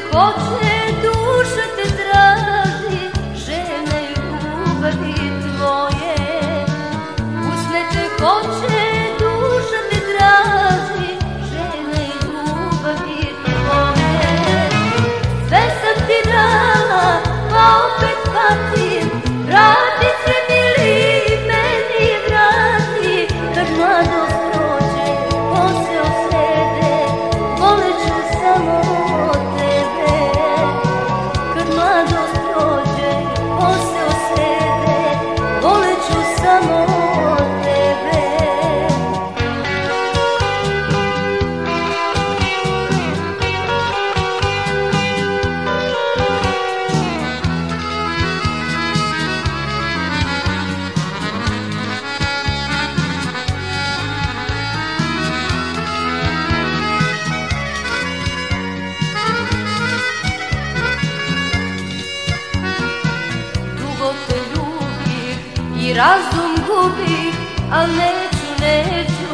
hoće, duša te traži, žene ljubavi tvoje. Usne te hoće, duša te traži, žene ljubavi tvoje. Sve sam ti dala, pa opet patim, vrati se mili, meni vrati. Kad mladost prođe, posle osede, voleću samo tebe. Kad mladost prođe, posle osede, voleću samo tebe. Dugo te ljubih i razum gubih, al neću